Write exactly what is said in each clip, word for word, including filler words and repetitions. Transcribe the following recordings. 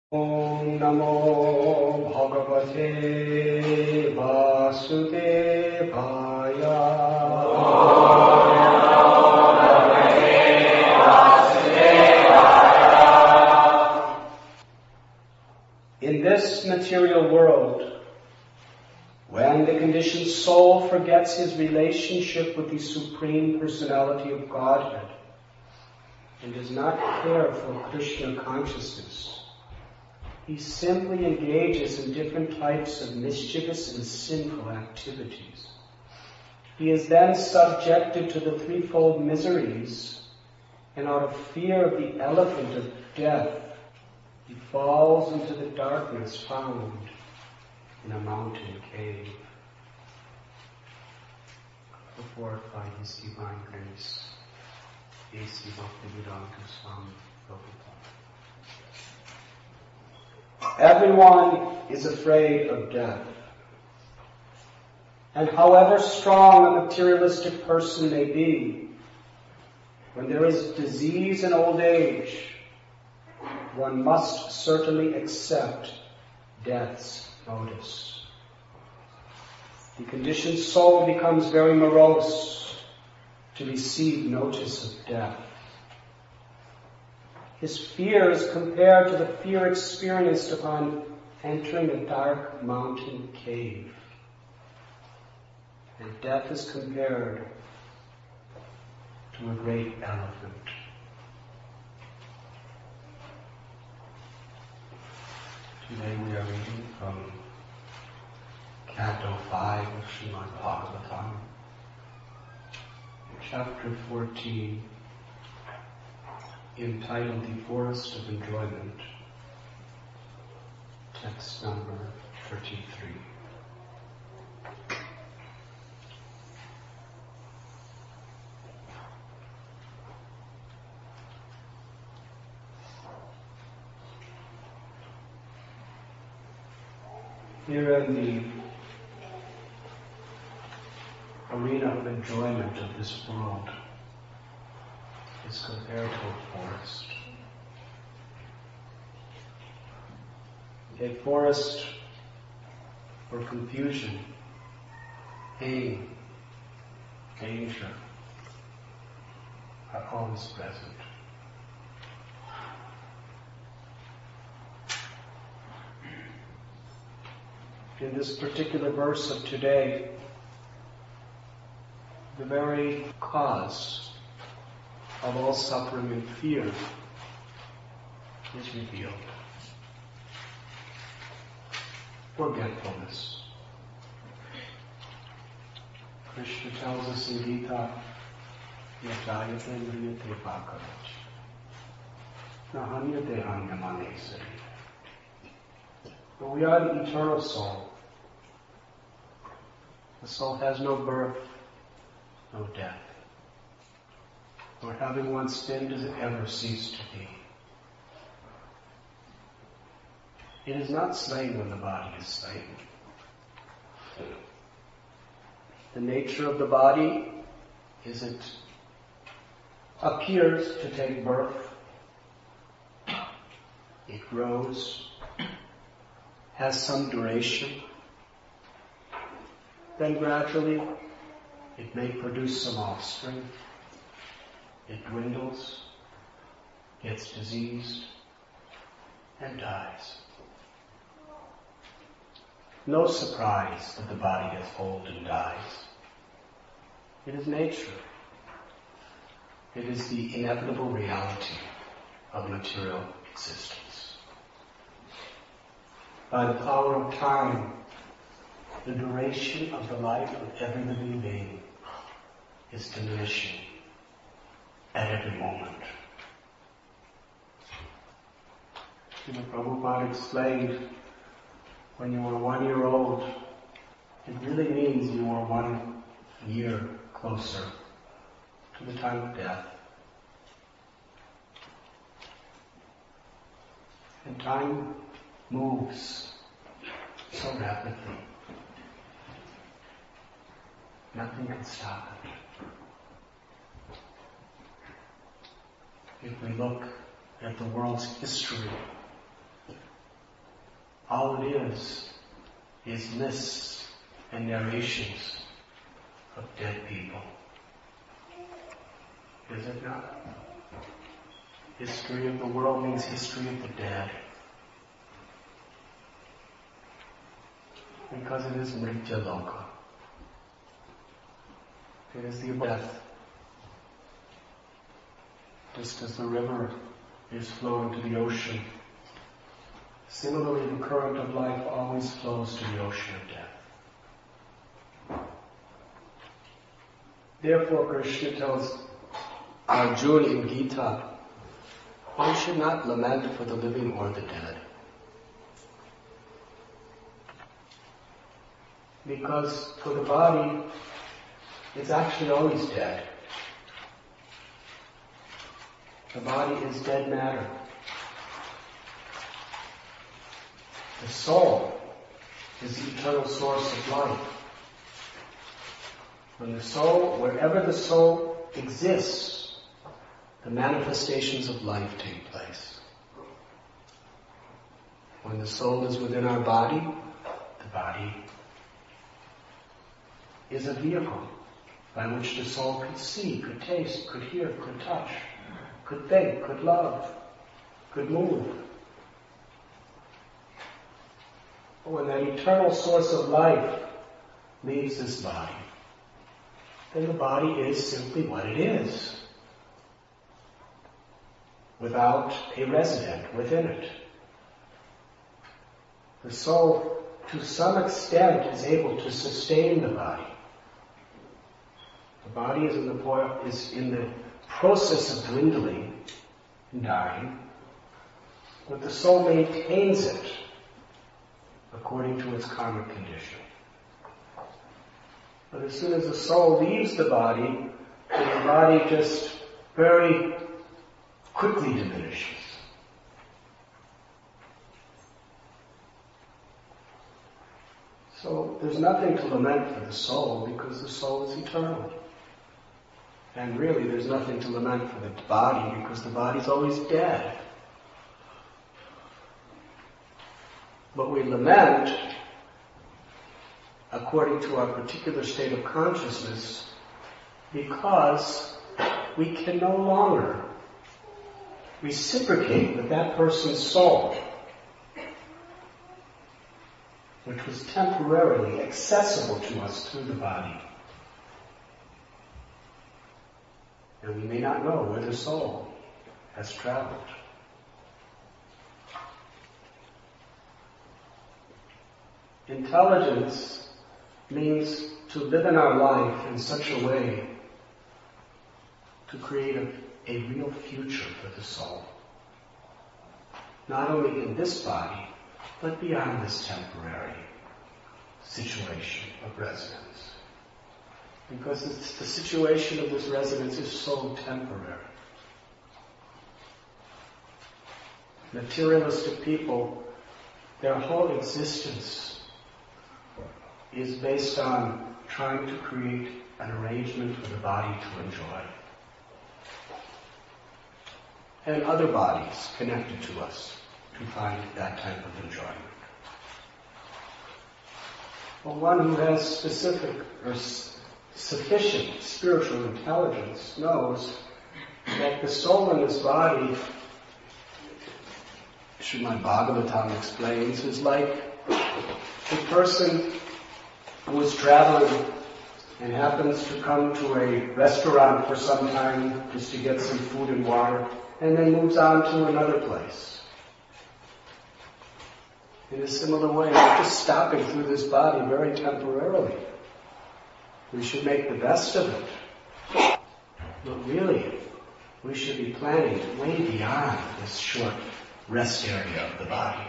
Om Namo Bhagavate Vasudevaya. In this material world, when the conditioned soul forgets his relationship with the Supreme Personality of Godhead and does not care for Krishna consciousness, he simply engages in different types of mischievous and sinful activities. He is then subjected to the threefold miseries, and out of fear of the elephant of death, he falls into the darkness found in a mountain cave. Before by His divine grace, A C Bhaktivedanta Swami Prabhupada. Everyone is afraid of death. And however strong a materialistic person may be, when there is disease and old age, one must certainly accept death's notice. The conditioned soul becomes very morose to receive notice of death. His fear is compared to the fear experienced upon entering a dark mountain cave. And death is compared to a great elephant. Today we are reading from Canto five of Srimad Bhagavatam, chapter fourteen, entitled The Forest of Enjoyment, text number thirty-three. Here in the arena of enjoyment of this world is compared to a forest. A forest where confusion, pain, danger are always present. In this particular verse of today, the very cause of all suffering and fear is revealed. Forgetfulness. Krishna tells us in Gita, Yajayate mriyate pakarach, nahanyate hanyamanesari. But we are the eternal soul. The soul has no birth, no death. Nor having once been, does it ever cease to be. It is not slain when the body is slain. The nature of the body is it appears to take birth. It grows, has some duration. Then gradually it may produce some offspring. It dwindles, gets diseased, and dies. No surprise that the body gets old and dies. It is nature. It is the inevitable reality of material existence. By the power of time, the duration of the life of every living being is diminishing at every moment. You know, Prabhupada explained, when you were one year old, it really means you were one year closer to the time of death. And time moves so rapidly. Nothing can stop it. If we look at the world's history, all it is is lists and narrations of dead people. Is it not? History of the world means history of the dead. Because it is Mritya Loka. It is the death. Just as the river is flowing to the ocean, similarly the current of life always flows to the ocean of death. Therefore Krishna tells Arjuna in Gita, one should not lament for the living or the dead. Because for the body, it's actually always dead. The body is dead matter. The soul is the eternal source of life. When the soul, wherever the soul exists, the manifestations of life take place. When the soul is within our body, the body is a vehicle by which the soul could see, could taste, could hear, could touch, could think, could love, could move. But when that eternal source of life leaves this body, then the body is simply what it is, without a resident within it. The soul, to some extent, is able to sustain the body. The body is in the, po- is in the process of dwindling and dying, but the soul maintains it according to its karmic condition. But as soon as the soul leaves the body, then the body just very quickly diminishes. So there's nothing to lament for the soul because the soul is eternal. And really there's nothing to lament for the body because the body's always dead. But we lament according to our particular state of consciousness because we can no longer reciprocate with that person's soul, which was temporarily accessible to us through the body. And we may not know where the soul has traveled. Intelligence means to live in our life in such a way to create a, a real future for the soul. Not only in this body, but beyond this temporary situation of residence. Because it's, the situation of this residence is so temporary. Materialistic people, their whole existence is based on trying to create an arrangement for the body to enjoy. And other bodies connected to us to find that type of enjoyment. But one who has specific or s- sufficient spiritual intelligence knows that the soul in this body, Srimad Bhagavatam explains, is like a person who is traveling and happens to come to a restaurant for some time just to get some food and water, and then moves on to another place. In a similar way, we're just stopping through this body very temporarily. We should make the best of it. But really, we should be planning way beyond this short rest area of the body.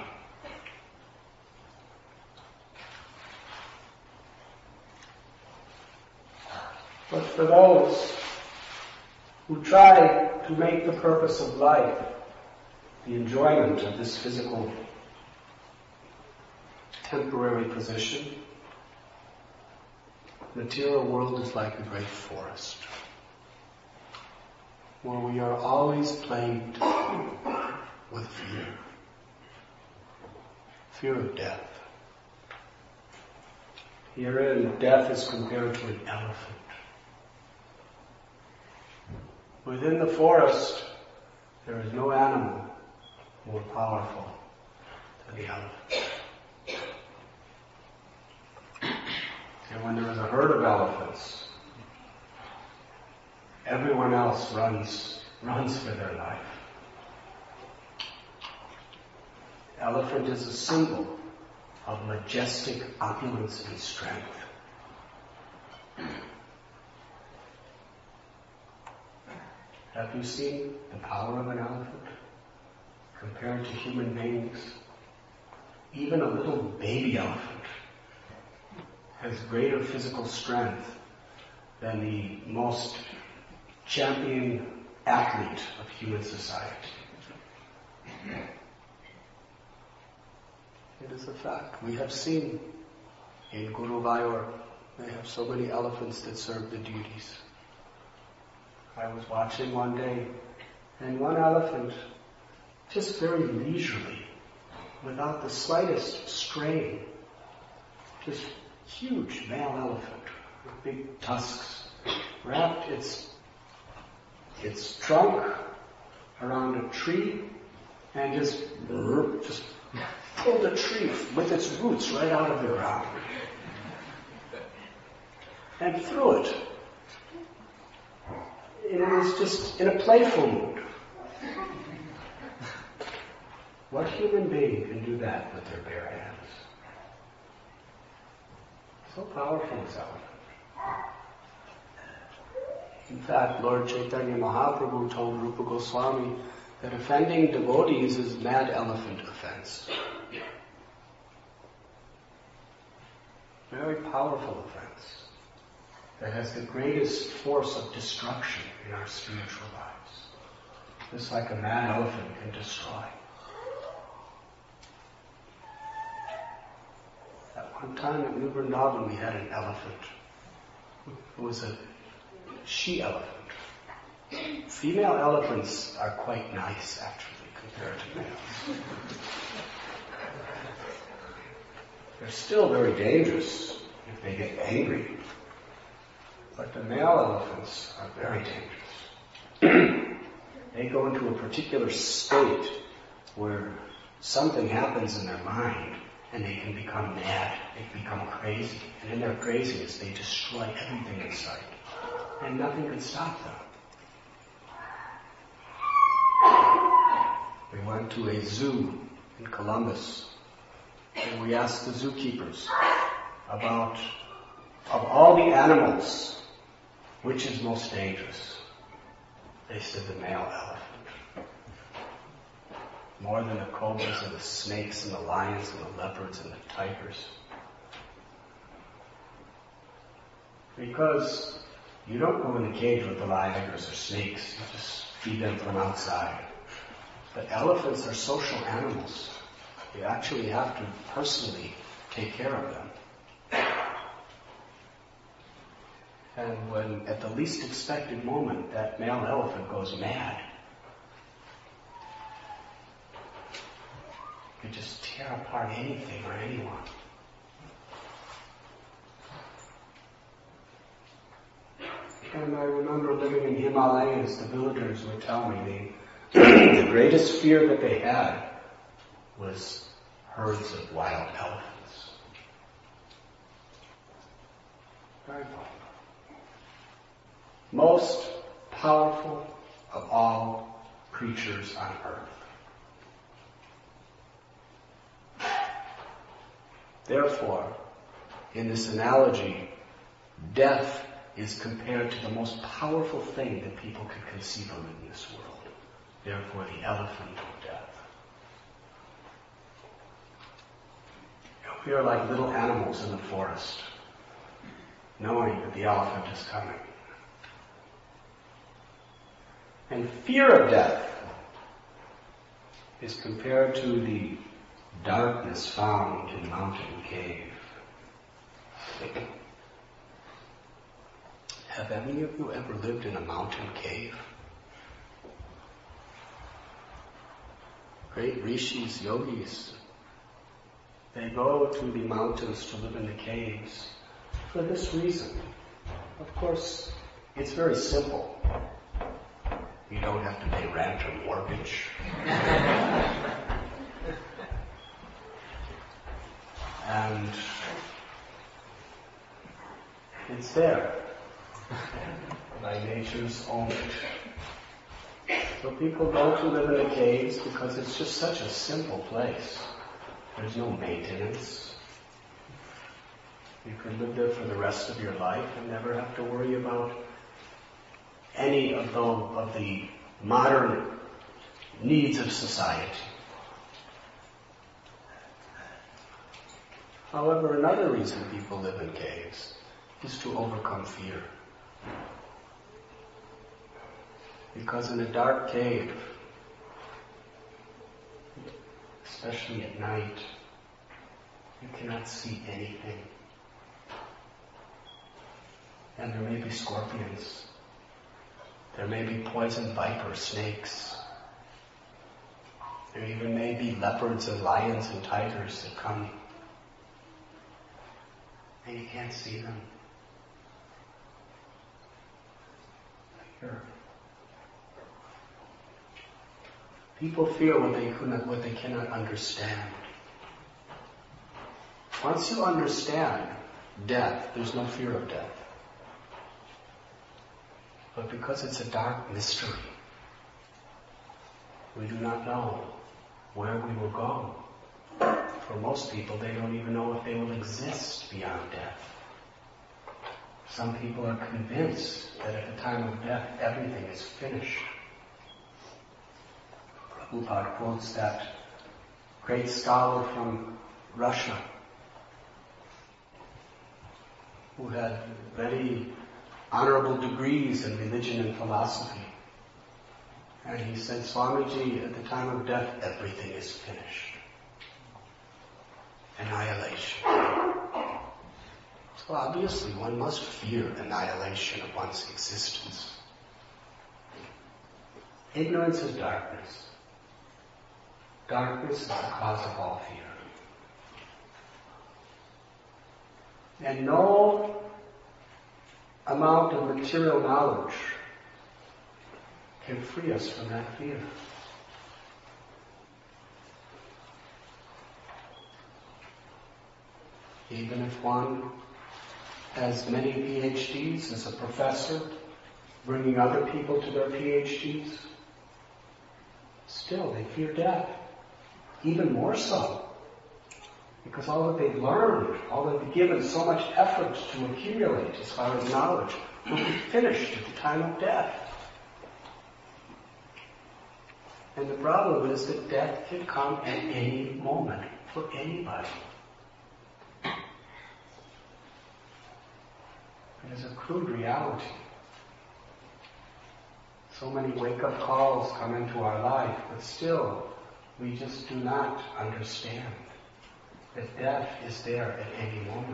But for those who try to make the purpose of life the enjoyment of this physical temporary position, the material world is like a great forest where we are always plagued with fear. fear of death. Herein, death is compared to an elephant. Within the forest, there is no animal more powerful than the elephant. And when there is a herd of elephants, everyone else runs, runs for their life. Elephant is a symbol of majestic opulence and strength. Have you seen the power of an elephant compared to human beings? Even a little baby elephant has greater physical strength than the most champion athlete of human society. It is a fact. We have seen in Guruvayur, they have so many elephants that serve the duties. I was watching one day, and one elephant, just very leisurely, without the slightest strain, just huge male elephant with big tusks, wrapped its its trunk around a tree and just just pulled a tree with its roots right out of the ground and threw it. It was just in a playful mood. What human being can do that with their bare hands? So powerful is elephant. In fact, Lord Chaitanya Mahaprabhu told Rupa Goswami that offending devotees is mad elephant offense. Very powerful offense that has the greatest force of destruction in our spiritual lives. Just like a mad elephant can destroy. At one time at New Vrindavan we had an elephant. It was a she elephant. Female elephants are quite nice actually compared to males. They're still very dangerous if they get angry. But the male elephants are very dangerous. They go into a particular state where something happens in their mind and they can become mad, they become crazy. And in their craziness they destroy everything in sight. And nothing can stop them. We went to a zoo in Columbus and we asked the zookeepers about, of all the animals, which is most dangerous? They said the male elephant. More than the cobras and the snakes and the lions and the leopards and the tigers. Because you don't go in the cage with the tigers or snakes, you just feed them from outside. But elephants are social animals. You actually have to personally take care of them. And when, at the least expected moment, that male elephant goes mad, you could just tear apart anything or anyone. And I remember living in Himalayas, the villagers would tell me the, the greatest fear that they had was herds of wild elephants. Very powerful. Most powerful of all creatures on earth. Therefore, in this analogy, death is compared to the most powerful thing that people could conceive of in this world. Therefore, the elephant of death. We are like little animals in the forest, knowing that the elephant is coming. And fear of death is compared to the darkness found in mountain cave. Have any of you ever lived in a mountain cave? Great rishis, yogis, They go to the mountains to live in the caves for this reason. Of course, it's very simple. You don't have to pay rent or mortgage. And it's there by nature's own. So people go to live in the caves because it's just such a simple place. There's no maintenance. You can live there for the rest of your life and never have to worry about any of the, of the modern needs of society. However, another reason people live in caves is to overcome fear. Because in a dark cave, especially at night, you cannot see anything. And there may be scorpions. There may be poison viper snakes. There even may be leopards and lions and tigers that come. And you can't see them. Here. People fear what they cannot, what they cannot understand. Once you understand death, there's no fear of death. But because it's a dark mystery, we do not know where we will go. For most people, they don't even know if they will exist beyond death. Some people are convinced that at the time of death, everything is finished. Prabhupada quotes that great scholar from Russia who had very honorable degrees in religion and philosophy. And he said, Swamiji, at the time of death, everything is finished. Annihilation. So obviously one must fear annihilation of one's existence. Ignorance is darkness. Darkness is the cause of all fear. And no amount of material knowledge can free us from that fear. Even if one has many P H Ds as a professor, bringing other people to their P H Ds, still they fear death. Even more so. Because all that they've learned, all that they've given so much effort to accumulate as far as knowledge, will be finished at the time of death. And the problem is that death can come at any moment for anybody. It is a crude reality. So many wake-up calls come into our life, but still, we just do not understand that death is there at any moment.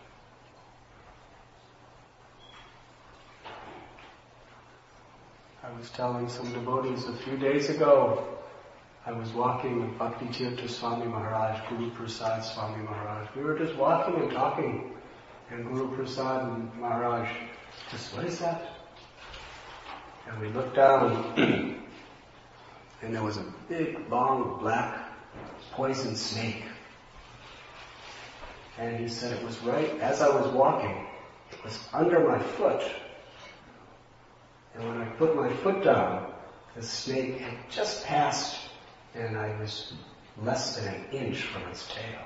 I was telling some devotees a few days ago, I was walking with Bhakti Tirtha Swami Maharaj, Guru Prasad Swami Maharaj. We were just walking and talking, and Guru Prasad and Maharaj just, what is that? And we looked down, and there was a big, long, black, poison snake. And he said it was right as I was walking, it was under my foot. And when I put my foot down, the snake had just passed, and I was less than an inch from its tail.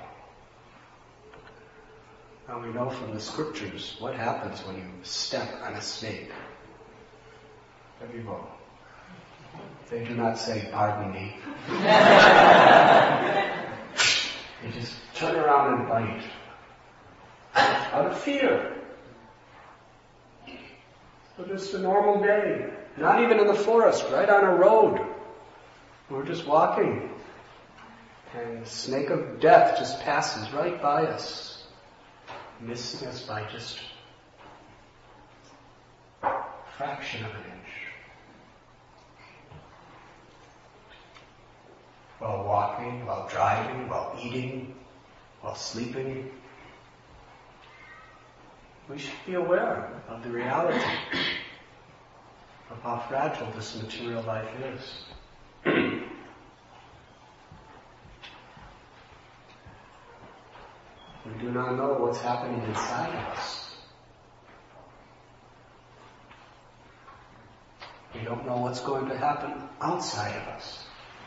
Now we know from the scriptures what happens when you step on a snake. Everyone. They do not say, pardon me. They just turn around and bite. Out of fear. So just a normal day. Not even in the forest, right on a road. We're just walking. And the snake of death just passes right by us, missing us by just a fraction of an inch. While walking, while driving, while eating, while sleeping. We should be aware of the reality of how fragile this material life is. We do not know what's happening inside of us. We don't know what's going to happen outside of us.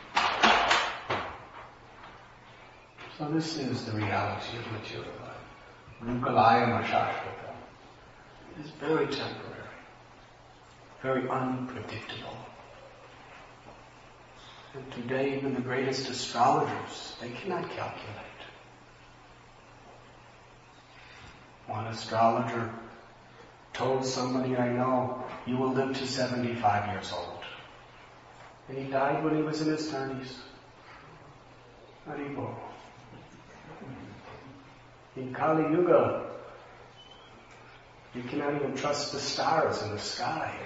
So this is the reality of material life. Rukalaya Mashashvata. It is very temporary, very unpredictable. And today even the greatest astrologers, they cannot calculate. One astrologer told somebody I know, you will live to seventy-five years old. And he died when he was in his thirties. Haribo. In Kali Yuga, you cannot even trust the stars in the sky.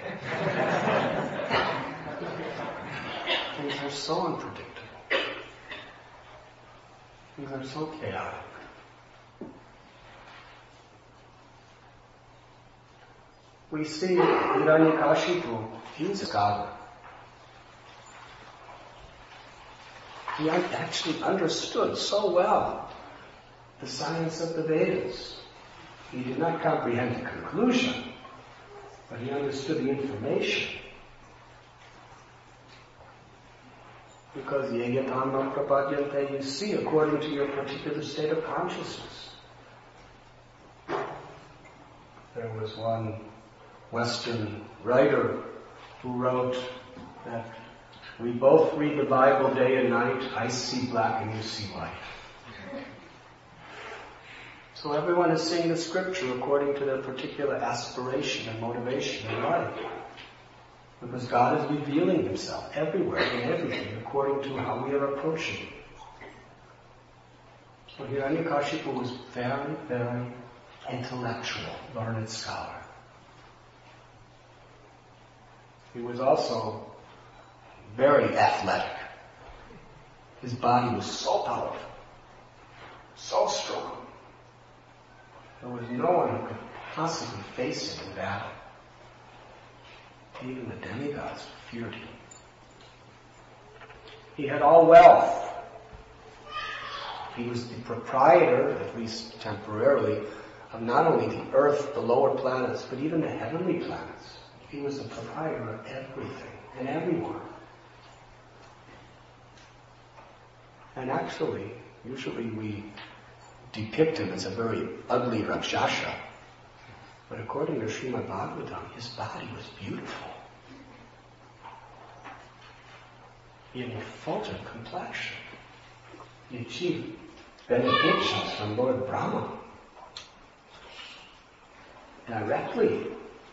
Things are so unpredictable. Things are so chaotic. We see Hiranyakashipu, he's a scholar. He actually understood so well the science of the Vedas. He did not comprehend the conclusion, but he understood the information. Because yeyatam prapadyante, you see according to your particular state of consciousness. There was one Western writer who wrote that we both read the Bible day and night. I see black and you see white. So everyone is seeing the scripture according to their particular aspiration and motivation in life. Because God is revealing himself everywhere and everything according to how we are approaching it. So Hiranyakashipu was very, very intellectual, learned scholar. He was also very athletic. His body was so powerful, so strong. There was no one who could possibly face him in battle. Even the demigods feared him. He had all wealth. He was the proprietor, at least temporarily, of not only the earth, the lower planets, but even the heavenly planets. He was the proprietor of everything and everyone. And actually, usually we depict him as a very ugly Rakshasa. But according to Srimad Bhagavatam, his body was beautiful. He had an effulgent complexion. He achieved benedictions from Lord Brahma directly.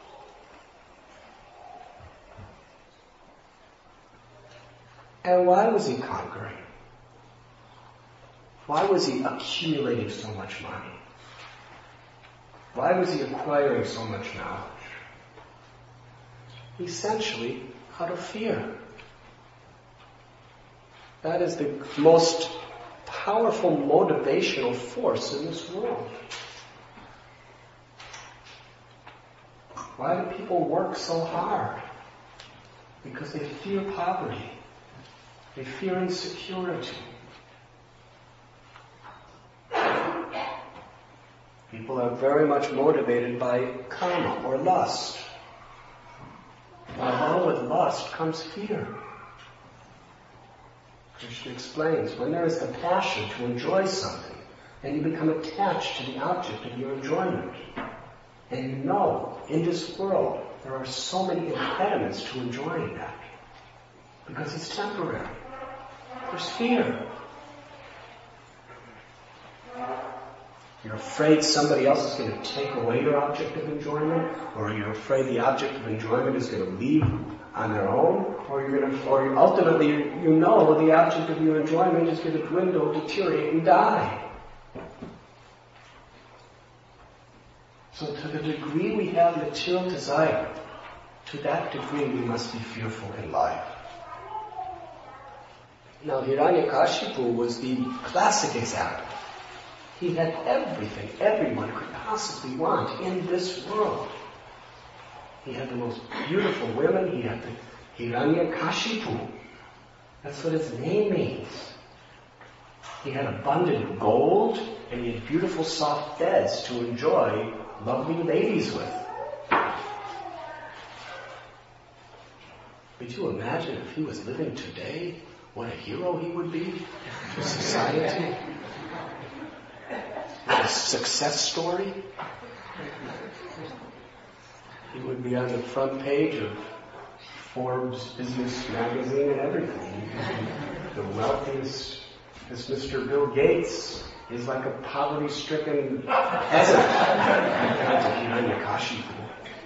And why was he conquering? Why was he accumulating so much money? Why was he acquiring so much knowledge? Essentially, out of fear. That is the most powerful motivational force in this world. Why do people work so hard? Because they fear poverty. They fear insecurity. People are very much motivated by karma or lust. Along with lust comes fear. Krishna explains, when there is the passion to enjoy something, and you become attached to the object of your enjoyment, and you know, in this world, there are so many impediments to enjoying that, because it's temporary. There's fear. You're afraid somebody else is going to take away your object of enjoyment, or you're afraid the object of enjoyment is going to leave on their own, or you're going to, or ultimately you know the object of your enjoyment is going to dwindle, deteriorate, and die. So to the degree we have material desire, to that degree we must be fearful in life. Now Hiranyakashipu was the classic example He had everything everyone could possibly want in this world. He had the most beautiful women. He had the Hiranyakashipu. That's what his name means. He had abundant gold, and he had beautiful soft beds to enjoy lovely ladies with. Could you imagine if he was living today, what a hero he would be to society? What a success story. He would be on the front page of Forbes Business Magazine and everything. The wealthiest, this Mister Bill Gates is like a poverty-stricken peasant. That's a Hiranyakashipu.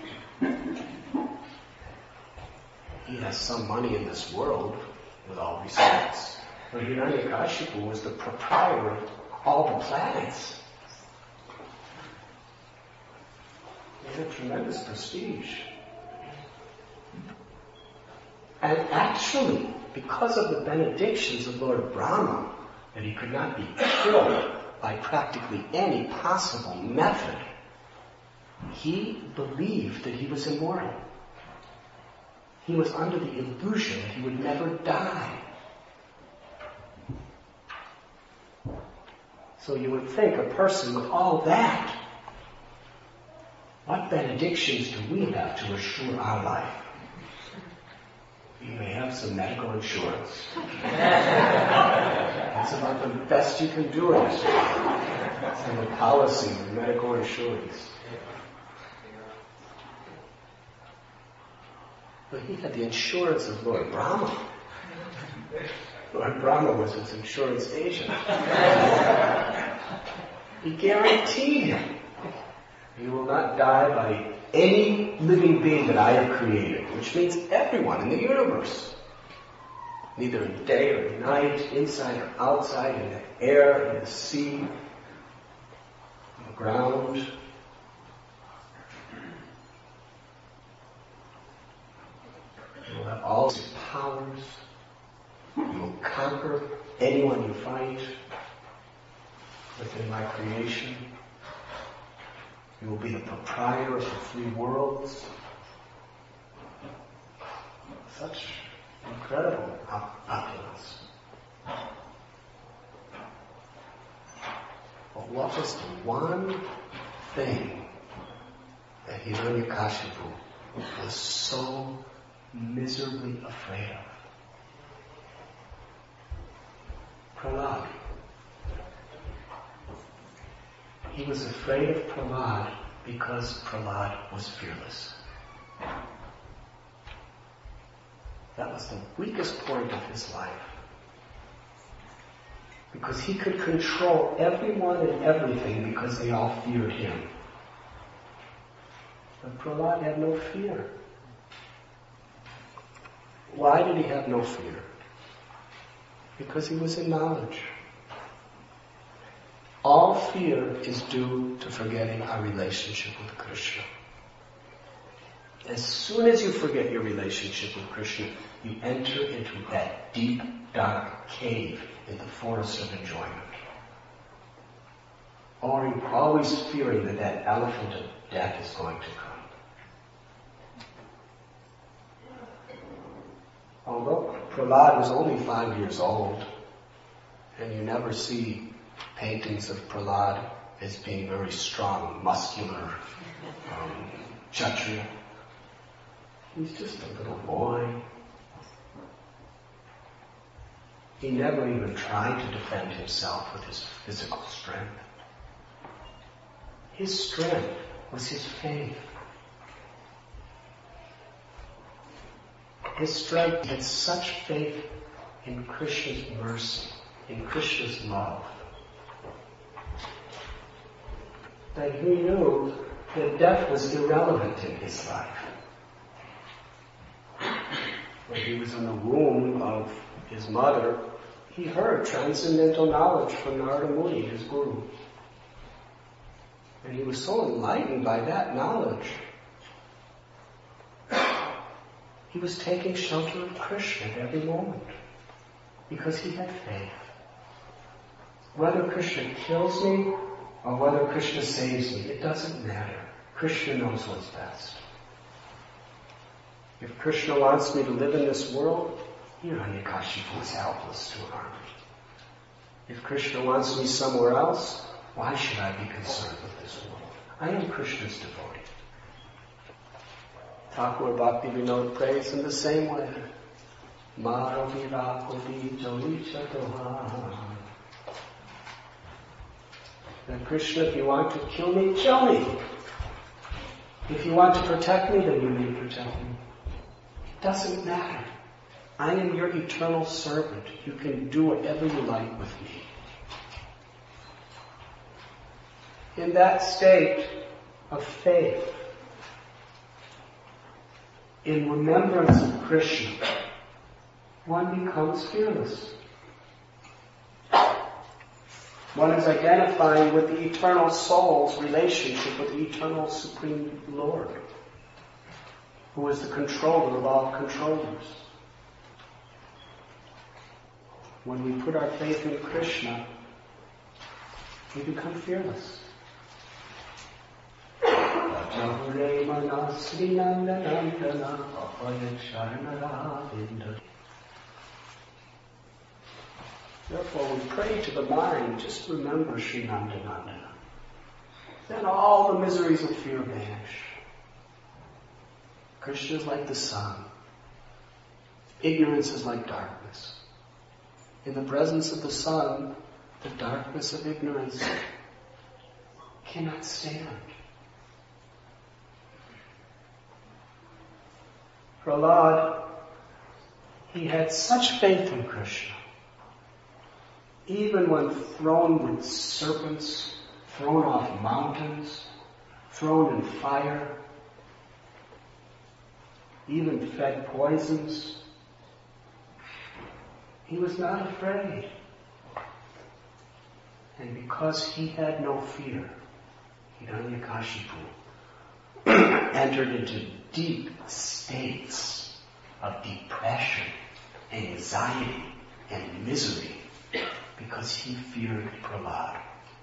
He has some money in this world, with all respects. But Hiranyakashipu was the proprietor of all the planets. He had tremendous prestige. And actually, because of the benedictions of Lord Brahma, that he could not be killed by practically any possible method, he believed that he was immortal. He was under the illusion that he would never die. So you would think a person with all that, what benedictions do we have to assure our life? You may have some medical insurance. That's about the best you can do it. Some a policy of medical insurance. But he had the insurance of Lord Brahma. Lord Brahma was his insurance agent. He guaranteed him, you will not die by any living being that I have created, which means everyone in the universe. Neither in day or night, inside or outside, in the air, in the sea, on the ground. You will have all these powers. You will conquer anyone you fight within my creation. You will be the proprietor of the three worlds. Such incredible opulence. But what was the one thing that Hiranyakashipu was so miserably afraid of? Prahlad. He was afraid of Prahlad because Prahlad was fearless. That was the weakest point of his life. Because he could control everyone and everything because they all feared him. But Prahlad had no fear. Why did he have no fear? Because he was in knowledge. All fear is due to forgetting our relationship with Krishna. As soon as you forget your relationship with Krishna, you enter into that deep, dark cave in the forest of enjoyment. Or you're always fearing that that elephant of death is going to come. Although Prahlad was only five years old, and you never see paintings of Prahlad as being very strong, muscular, um, Kshatriya. He's just a little boy. He never even tried to defend himself with his physical strength. His strength was his faith. His strength had such faith in Krishna's mercy, in Krishna's love, that he knew that death was irrelevant in his life. When he was in the womb of his mother, he heard transcendental knowledge from Narada Muni, his guru. And he was so enlightened by that knowledge, he was taking shelter of Krishna at every moment, because he had faith. Whether Krishna kills me or whether Krishna saves me, it doesn't matter. Krishna knows what's best. If Krishna wants me to live in this world, Hiranyakashipu is helpless to harm me. If Krishna wants me somewhere else, why should I be concerned with this world? I am Krishna's devotee. Thakur Bhakti Vinod prays in the same way. Then Krishna, if you want to kill me, kill me. If you want to protect me, then you may protect me. It doesn't matter. I am your eternal servant. You can do whatever you like with me. In that state of faith, in remembrance of Krishna, one becomes fearless. One is identifying with the eternal soul's relationship with the eternal Supreme Lord, who is the controller of all controllers. When we put our faith in Krishna, we become fearless. Therefore, we pray to the mind, just remember Sri Nandanandana. Then all the miseries of fear vanish. Krishna is like the sun. Ignorance is like darkness. In the presence of the sun, the darkness of ignorance cannot stand. Prahlad, he had such faith in Krishna. Even when thrown with serpents, thrown off mountains, thrown in fire, even fed poisons, he was not afraid. And because he had no fear, Hiranyakashipu entered into deep states of depression, anxiety, and misery because he feared Prahlad.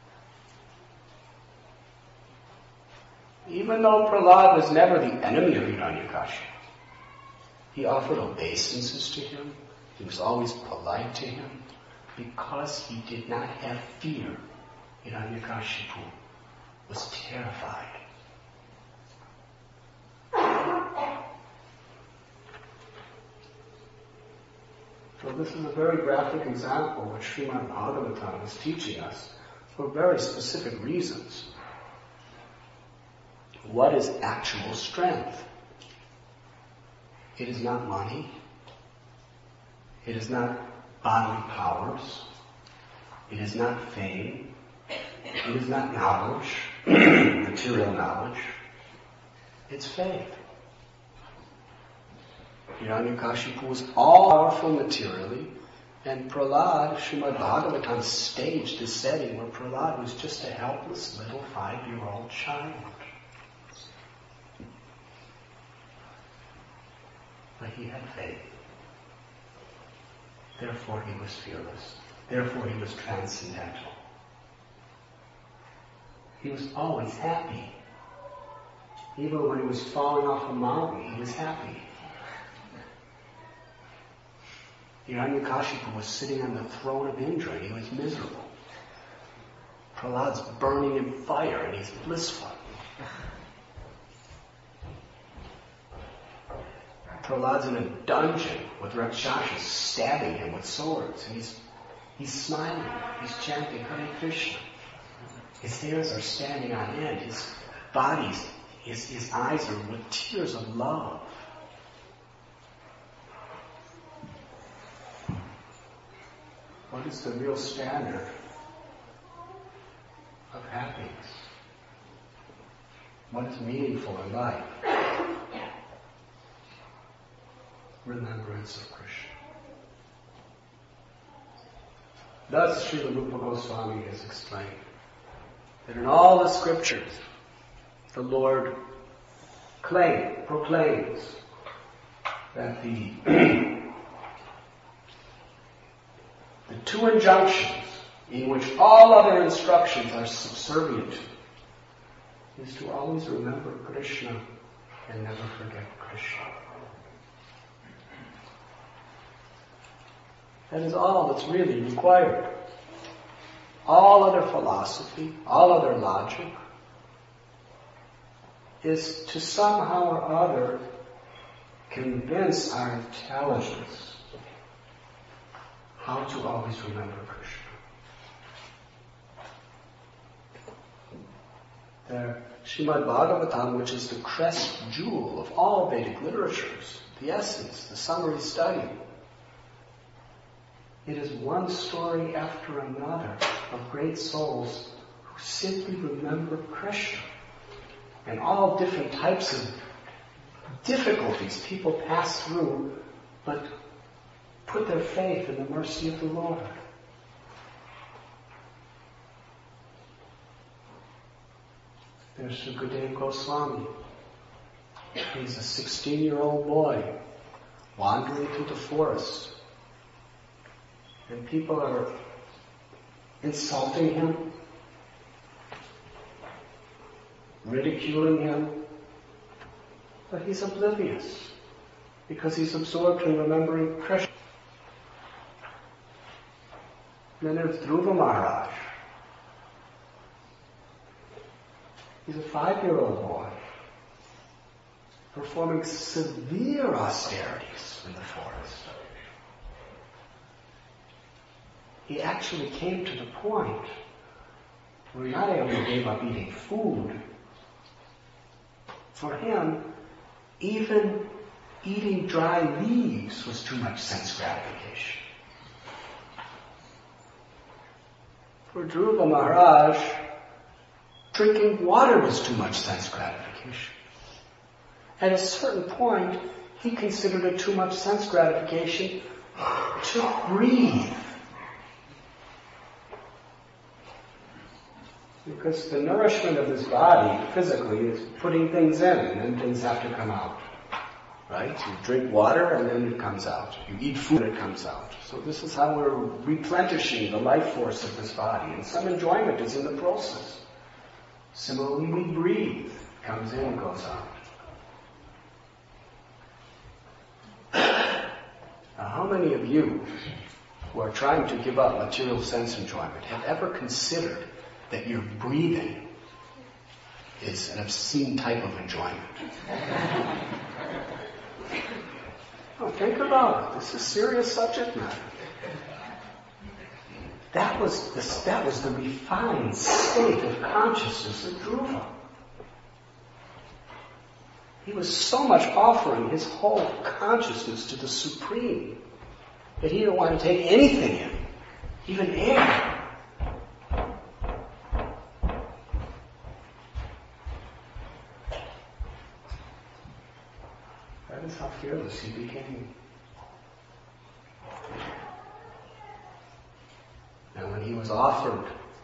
Even though Prahlad was never the enemy of Hiranyakashipu, he offered obeisances to him. He was always polite to him. Because he did not have fear, Hiranyakashipu was terrified. So this is a very graphic example of what Srimad Bhagavatam is teaching us for very specific reasons. What is actual strength? It is not money. It is not bodily powers. It is not fame. It is not knowledge, material knowledge. It's faith. Hiranyakashipu was all-powerful materially, and Prahlad, Srimad Bhagavatam staged this setting where Prahlad was just a helpless little five-year-old child. But he had faith. Therefore he was fearless. Therefore he was transcendental. He was always happy. Even when he was falling off a mountain, he was happy. Hiranyakashipu was sitting on the throne of Indra and he was miserable. Prahlad's burning in fire and he's blissful. Prahlad's in a dungeon with Rakshasas stabbing him with swords, and he's he's smiling, he's chanting Hare Krishna. His hairs are standing on end, his body's, his, his eyes are with tears of love. What is the real standard of happiness? What is meaningful in life? Remembrance of Krishna. Thus, Srila Rupa Goswami has explained that in all the scriptures, the Lord claim, proclaims that the, the two injunctions in which all other instructions are subservient to, is to always remember Krishna and never forget Krishna. That is all that's really required. All other philosophy, all other logic, is to somehow or other convince our intelligence how to always remember Krishna. The Srimad Bhagavatam, which is the crest jewel of all Vedic literatures, the essence, the summary study, it is one story after another of great souls who simply remember Krishna and all different types of difficulties people pass through, but put their faith in the mercy of the Lord. There's Sukadeva Goswami. He's a sixteen-year-old boy wandering through the forest. And people are insulting him, ridiculing him, but he's oblivious because he's absorbed in remembering Krishna. And then there's Dhruva Maharaj. He's a five-year-old boy performing severe austerities in the forest. He actually came to the point where he not only gave up eating food, for him, even eating dry leaves was too much sense gratification. For Dhruva Maharaj, drinking water was too much sense gratification. At a certain point, he considered it too much sense gratification to breathe. Because the nourishment of this body physically is putting things in, and then things have to come out. Right? You drink water and then it comes out. You eat food and it comes out. So this is how we're replenishing the life force of this body. And some enjoyment is in the process. Similarly, we breathe. It comes in and goes out. Now, how many of you who are trying to give up material sense enjoyment have ever considered that your breathing is an obscene type of enjoyment? Oh, think about it. This is serious subject matter. That was the, that was the refined state of consciousness of Dhruva. He was so much offering his whole consciousness to the Supreme that he didn't want to take anything in, even air. That is how fearless he became. And when he was offered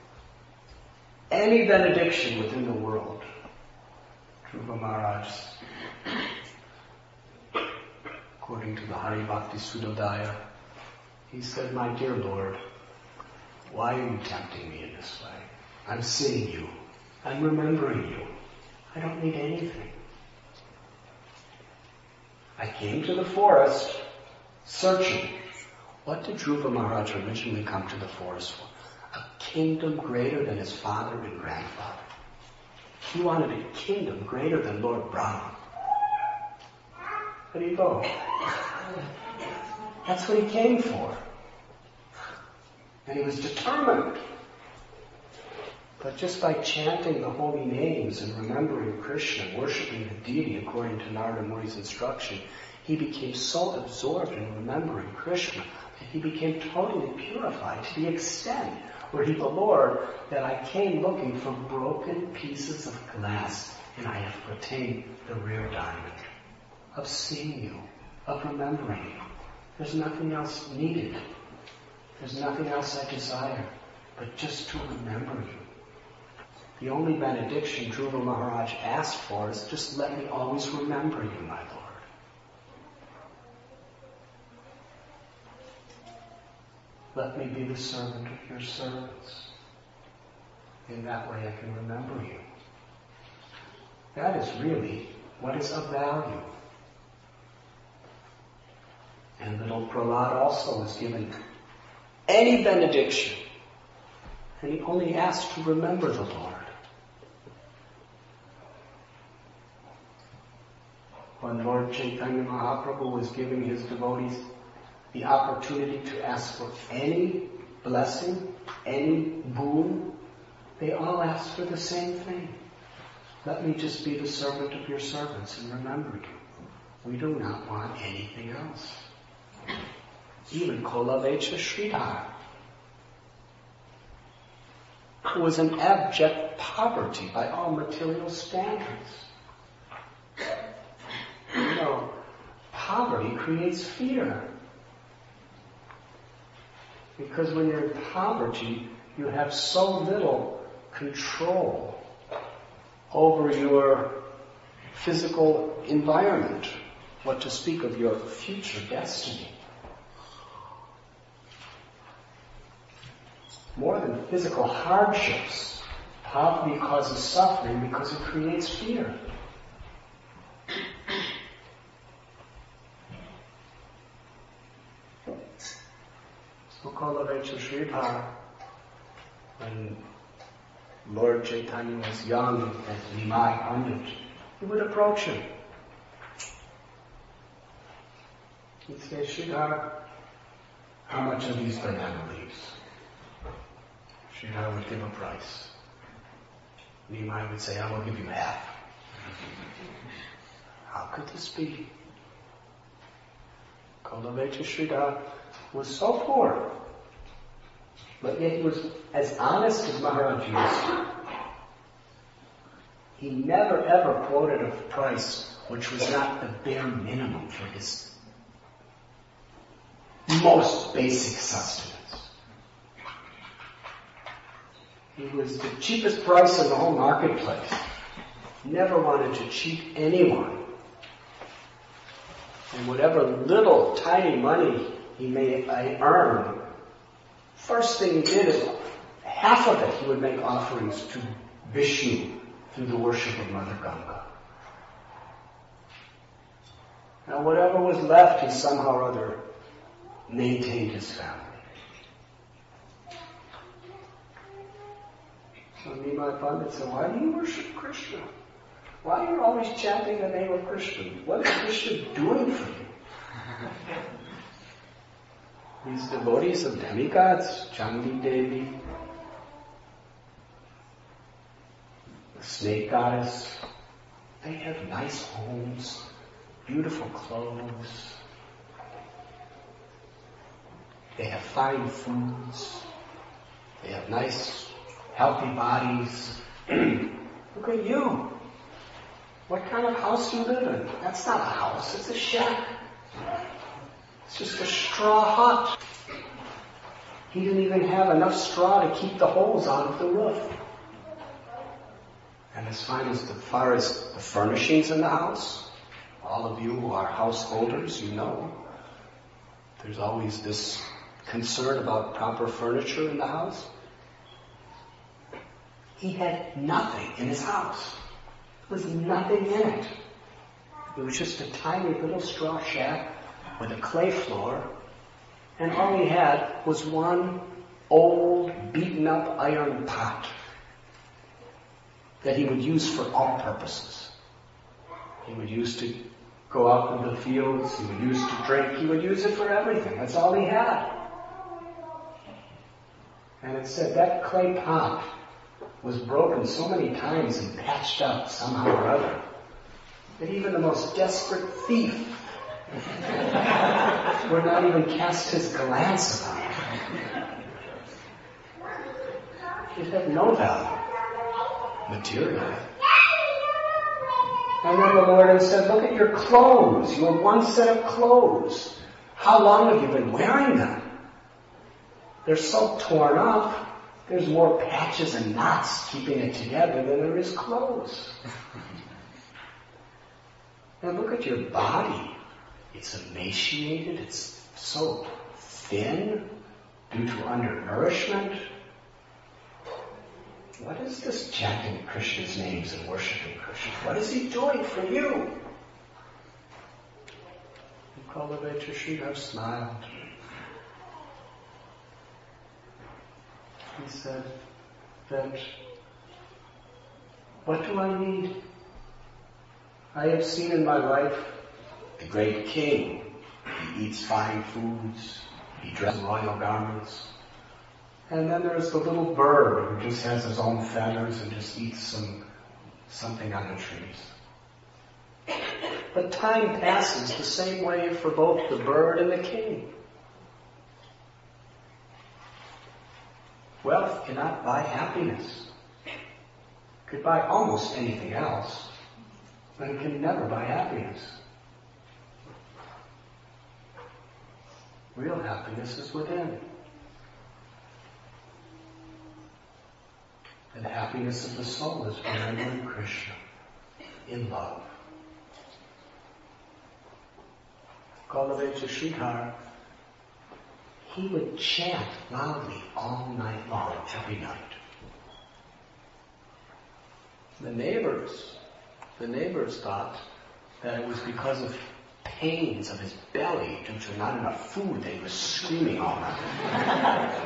any benediction within the world, Dhruva Maharaj, according to the Hari Bhakti Sudodaya, he said, "My dear Lord, why are you tempting me in this way? I'm seeing you. I'm remembering you. I don't need anything. I came to the forest searching. What did Dhruva Maharaj originally come to the forest for? A kingdom greater than his father and grandfather. He wanted a kingdom greater than Lord Brahma. Haribo. That's what he came for. And he was determined. But just by chanting the holy names and remembering Krishna, worshipping the deity according to Narada Muni's instruction, he became so absorbed in remembering Krishna that he became totally purified to the extent where he told the Lord that I came looking for broken pieces of glass and I have attained the rare diamond of seeing you, of remembering you. There's nothing else needed. There's nothing else I desire but just to remember you. The only benediction Dhruva Maharaj asked for is just let me always remember you, my Lord. Let me be the servant of your servants. In that way I can remember you. That is really what is of value. And little Prahlad also was given any benediction. And he only asked to remember the Lord. When Lord Chaitanya Mahaprabhu was giving his devotees the opportunity to ask for any blessing, any boon, they all asked for the same thing. Let me just be the servant of your servants and remember you. We do not want anything else. Even Kolavecha Sridhar, who was in abject poverty by all material standards. You know, poverty creates fear. Because when you're in poverty, you have so little control over your physical environment, what to speak of your future destiny. More than physical hardships, poverty causes suffering because it creates fear. So Kolavecha Sridhar, when Lord Chaitanya was young as Nimai Pandit, he would approach him. He'd say, Sridhar, how much are these banana leaves? Sridhar would give a price. Nimai would say, I will give you half. How could this be? Kolavecha Sridhar was so poor, but yet he was as honest as Maharaj was. He never ever quoted a price which was not the bare minimum for his most basic sustenance. He was the cheapest price in the whole marketplace. Never wanted to cheat anyone. And whatever little tiny money he may earn, first thing he did is half of it he would make offerings to Vishnu through the worship of Mother Ganga. Now whatever was left, he somehow or other maintained his family. So Nimai Pandit said, why do you worship Krishna? Why are you always chanting the name of Krishna? What is Krishna doing for you? These devotees of demigods, Chandi Devi, the snake goddess, they have nice homes, beautiful clothes, they have fine foods, they have nice, healthy bodies. Look at you. What kind of house do you live in? That's not a house, it's a shack. It's just a straw hut. He didn't even have enough straw to keep the holes out of the roof. And as far as, as far as the furnishings in the house, all of you who are householders, you know, there's always this concern about proper furniture in the house. He had nothing in his house. There was nothing in it. It was just a tiny little straw shack with a clay floor, and all he had was one old, beaten up iron pot that he would use for all purposes. He would use to go out in the fields, he would use to drink, he would use it for everything. That's all he had. And it said that clay pot was broken so many times and patched up somehow or other that even the most desperate thief would not even cast his glance upon it. It had no value, materially. And then the Lord had said, look at your clothes. You have one set of clothes. How long have you been wearing them? They're so torn up. There's more patches and knots keeping it together than there is clothes. And look at your body. It's emaciated. It's so thin. Due to undernourishment? What is this chanting Krishna's names and worshipping Krishna? What is he doing for you? And Kalaveta Sridhar smiled. He said that, what do I need? I have seen in my life the great king. He eats fine foods. He dresses royal garments. And then there's the little bird who just has his own feathers and just eats some something on the trees. But time passes the same way for both the bird and the king. Wealth cannot buy happiness. It could buy almost anything else, but it can never buy happiness. Real happiness is within. And the happiness of the soul is remembering Krishna in love. Kalaveta Sridhar, he would chant loudly all night long, every night. The neighbors, the neighbors thought that it was because of pains of his belly due to not enough food that he was screaming all night.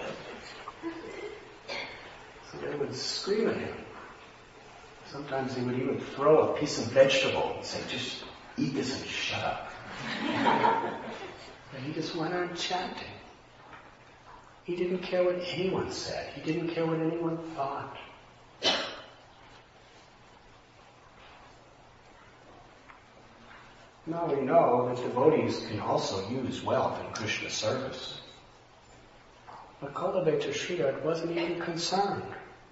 So they would scream at him. Sometimes they would even throw a piece of vegetable and say, just eat this and shut up. But he just went on chanting. He didn't care what anyone said. He didn't care what anyone thought. Now we know that devotees can also use wealth in Krishna's service. But Kalaveta Sridhar wasn't even concerned.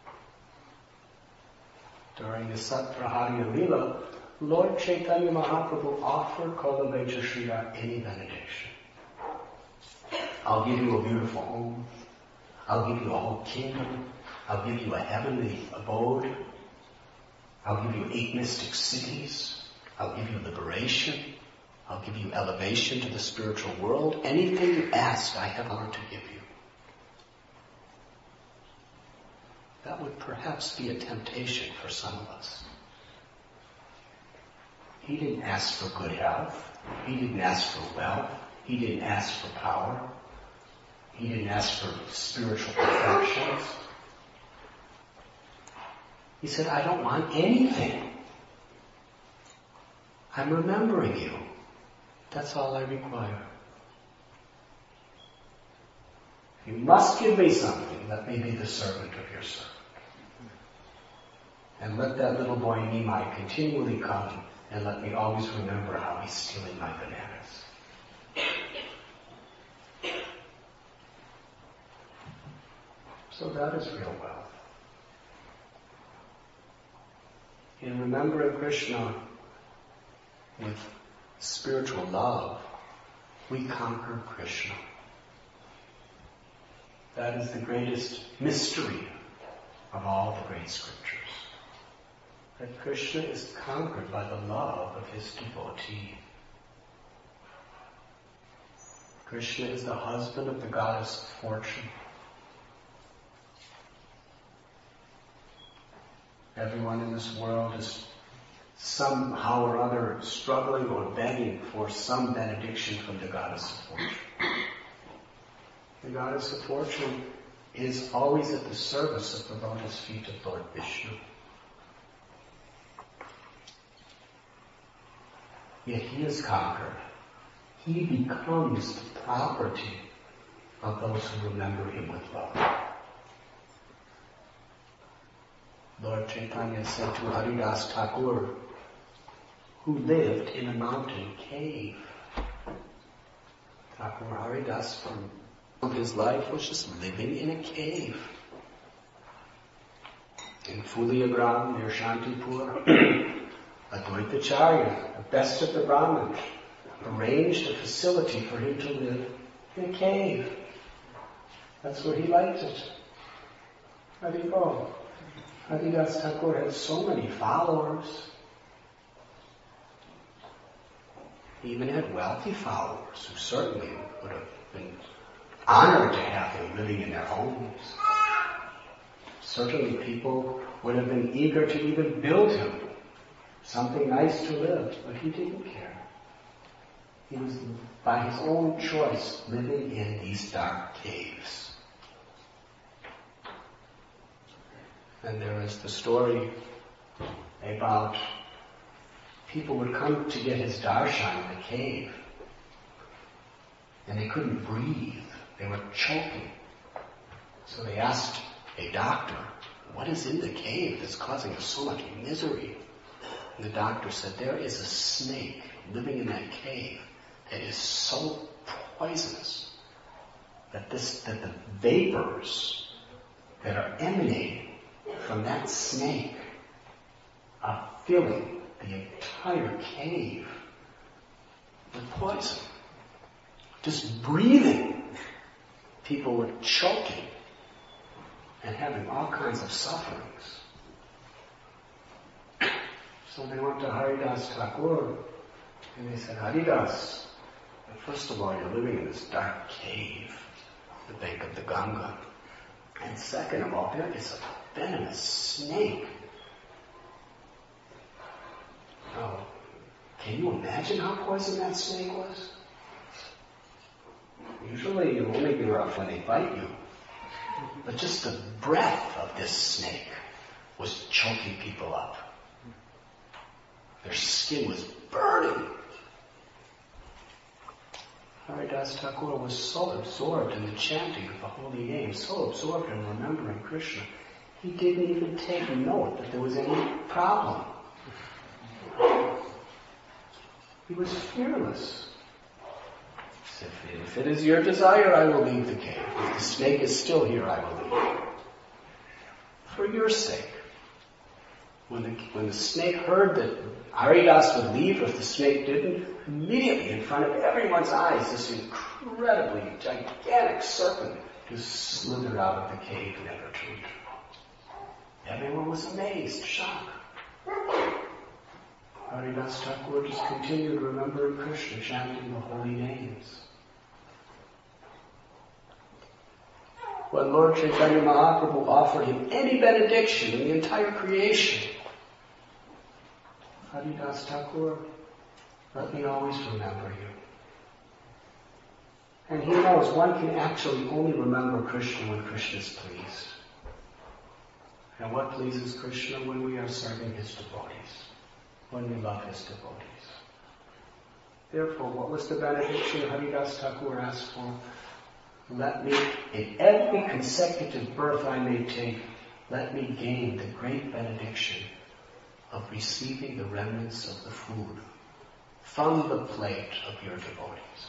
During the Satprahariya Leela, Lord Chaitanya Mahaprabhu offered Kalaveta Sridhar any benediction. I'll give you a beautiful home. I'll give you a whole kingdom. I'll give you a heavenly abode. I'll give you eight mystic cities. I'll give you liberation. I'll give you elevation to the spiritual world. Anything you ask, I have power to give you. That would perhaps be a temptation for some of us. He didn't ask for good health. He didn't ask for wealth. He didn't ask for power. He didn't ask for spiritual perfections. He said, I don't want anything. I'm remembering you. That's all I require. You must give me something. Let me be the servant of your servant. And let that little boy Nimai continually come and let me always remember how he's stealing my bananas. So that is real wealth. In remembering Krishna with spiritual love, we conquer Krishna. That is the greatest mystery of all the great scriptures. That Krishna is conquered by the love of his devotee. Krishna is the husband of the goddess of fortune. Everyone in this world is somehow or other struggling or begging for some benediction from the goddess of fortune. The goddess of fortune is always at the service of the lotus feet of Lord Vishnu. Yet he is conquered. He becomes the property of those who remember him with love. Lord Chaitanya said to Haridas Thakur, who lived in a mountain cave. Thakur Haridas, from his life, was just living in a cave. In Fuliagram, near Shantipur, Advaitacharya, the best of the Brahmins, arranged a facility for him to live in a cave. That's where he liked it. Haribol. Haridas Thakur had so many followers. He even had wealthy followers who certainly would have been honored to have him living in their homes. Certainly people would have been eager to even build him something nice to live, but he didn't care. He was, by his own choice, living in these dark caves. And there is the story about people would come to get his darshan in the cave, and they couldn't breathe. They were choking. So they asked a doctor, what is in the cave that's causing us so much misery? And the doctor said, there is a snake living in that cave that is so poisonous that this, that the vapors that are emanating from that snake are filling the entire cave with poison. Just breathing, people were choking and having all kinds of sufferings. So they went to Haridas Thakur and they said, Haridas, first of all, you're living in this dark cave, the bank of the Ganga. And second of all, there is a venomous snake. Oh, can you imagine how poison that snake was? Usually you only get rough when they bite you. But just the breath of this snake was choking people up. Their skin was burning. Haridas Thakur was so absorbed in the chanting of the holy name, so absorbed in remembering Krishna, he didn't even take note that there was any problem. He was fearless. He said, if it is your desire, I will leave the cave. If the snake is still here, I will leave. For your sake. When the, when the snake heard that Haridas would leave if the snake didn't, immediately in front of everyone's eyes, this incredibly gigantic serpent just slithered out of the cave, never to return. Everyone was amazed, shocked. Haridas Thakur just continued remembering Krishna, chanting the holy names. When Lord Chaitanya Mahaprabhu offered him any benediction in the entire creation, Haridas Thakur, let me always remember you. And he knows one can actually only remember Krishna when Krishna is pleased. And what pleases Krishna? When we are serving his devotees, when we love his devotees. Therefore, what was the benediction Haridas Thakur asked for? Let me, in every consecutive birth I may take, let me gain the great benediction of receiving the remnants of the food from the plate of your devotees.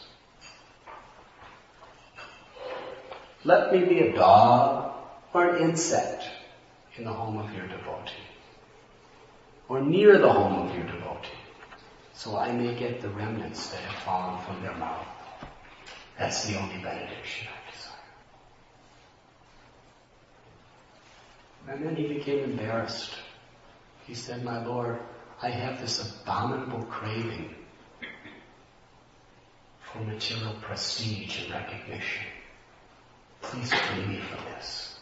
Let me be a dog or an insect in the home of your devotee, or near the home of your devotee, so I may get the remnants that have fallen from their mouth. That's the only benediction I desire. And then he became embarrassed. He said, my Lord, I have this abominable craving for material prestige and recognition. Please free me from this.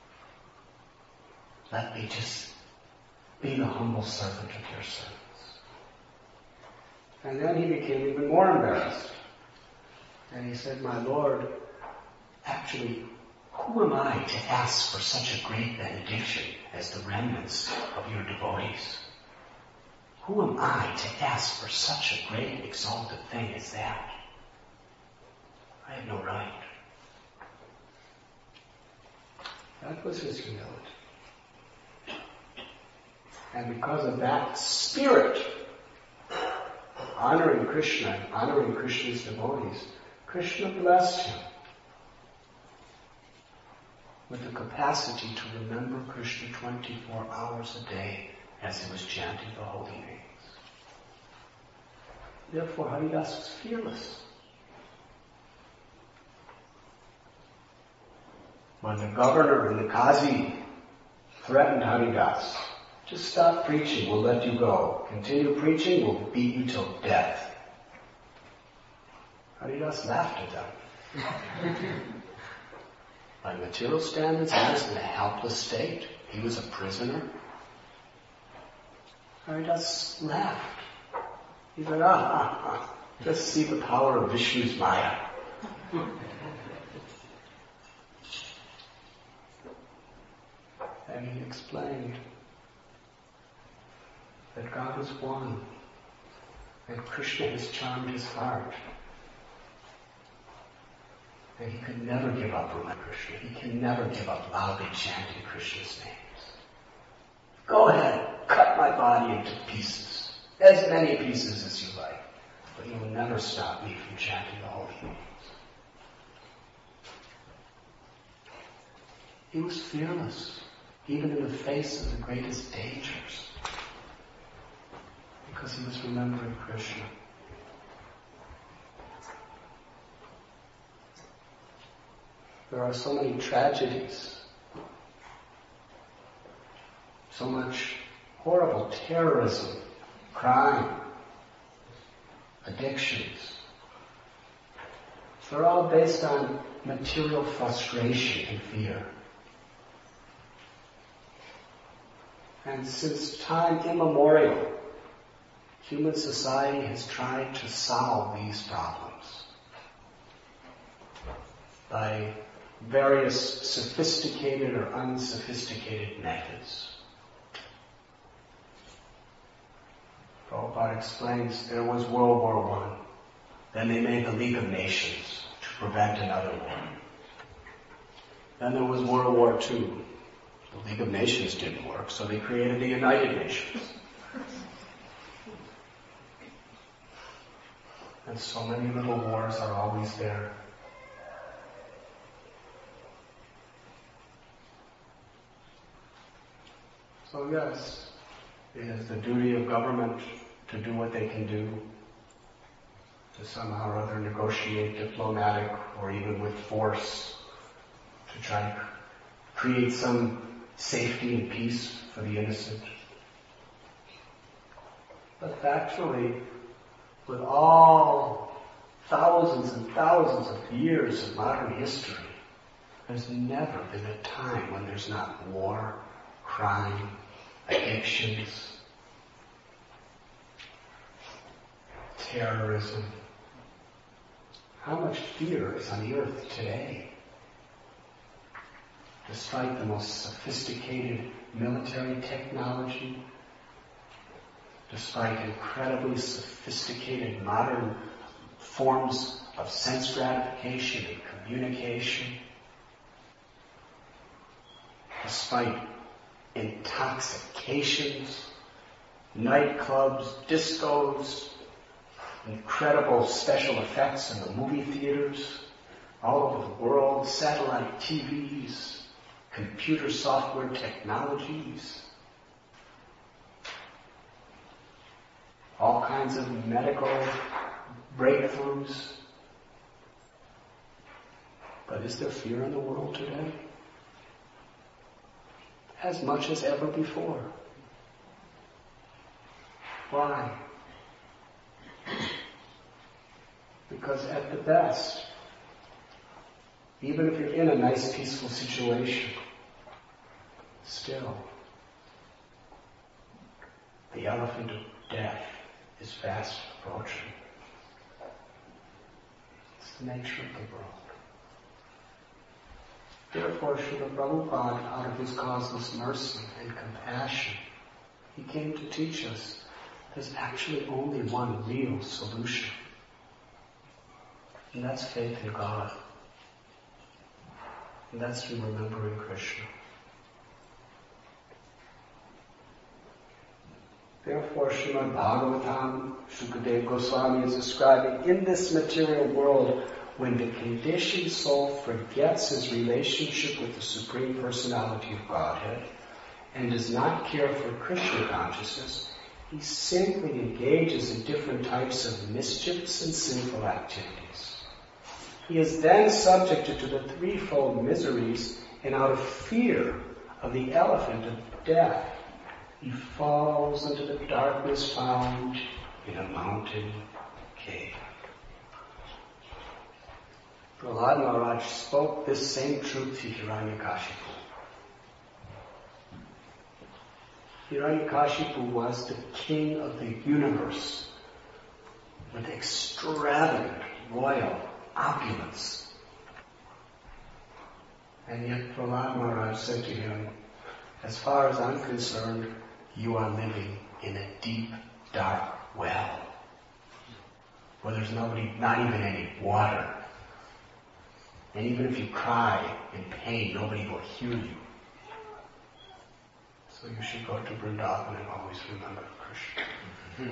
Let me just be the humble servant of your servants. And then he became even more embarrassed. And he said, my Lord, actually, who am I to ask for such a great benediction as the remnants of your devotees? Who am I to ask for such a great exalted thing as that? I have no right. That was his humility. And because of that spirit, honoring Krishna, honoring Krishna's devotees, Krishna blessed him with the capacity to remember Krishna twenty-four hours a day as he was chanting the holy names. Therefore, Haridas was fearless. When the governor and the Qazi threatened Haridas, just stop preaching, we'll let you go. Continue preaching, we'll beat you till death. Haridas laughed at them. By material standards, he was in a helpless state. He was a prisoner. Haridas laughed. He said, ah, ah, ah, just see the power of Vishnu's Maya. And he explained that God is one, that Krishna has charmed his heart, that he could never give up remembering Krishna. He can never give up loudly chanting Krishna's names. Go ahead, cut my body into pieces, as many pieces as you like, but you will never stop me from chanting the holy names. He was fearless, even in the face of the greatest dangers, because he was remembering Krishna. There are so many tragedies, so much horrible terrorism, crime, addictions. They're all based on material frustration and fear. And since time immemorial, human society has tried to solve these problems by various sophisticated or unsophisticated methods. Prabhupada explains there was World War One. Then they made the League of Nations to prevent another war. Then there was World War Two. The League of Nations didn't work, so they created the United Nations. And so many little wars are always there. So yes, it is the duty of government to do what they can do, to somehow or other negotiate diplomatic or even with force to try to create some safety and peace for the innocent. But factually, with all thousands and thousands of years of modern history, there's never been a time when there's not war, crime, addictions, terrorism. How much fear is on the earth today? Despite the most sophisticated military technology, despite incredibly sophisticated modern forms of sense gratification and communication, despite intoxications, nightclubs, discos, incredible special effects in the movie theaters, all over the world, satellite T Vs, computer software technologies, all kinds of medical breakthroughs. But is there fear in the world today? As much as ever before. Why? Because at the best, even if you're in a nice, peaceful situation, still, the elephant of death is fast approaching. It's the nature of the world. Therefore, Srila Prabhupada, out of his causeless mercy and compassion, he came to teach us there's actually only one real solution. And that's faith in God. And that's through remembering Krishna. Therefore, Srimad Bhagavatam, Shukadeva Goswami is describing, in this material world, when the conditioned soul forgets his relationship with the Supreme Personality of Godhead and does not care for Krishna consciousness, he simply engages in different types of mischiefs and sinful activities. He is then subjected to the threefold miseries, and out of fear of the elephant of death, he falls into the darkness found in a mountain cave. Prahlad Maharaj spoke this same truth to Hiranyakashipu. Hiranyakashipu was the king of the universe with extravagant royal opulence. And yet Prahlad Maharaj said to him, as far as I'm concerned, you are living in a deep, dark well, where there's nobody, not even any water. And even if you cry in pain, nobody will hear you. So you should go to Vrindavan and always remember Krishna.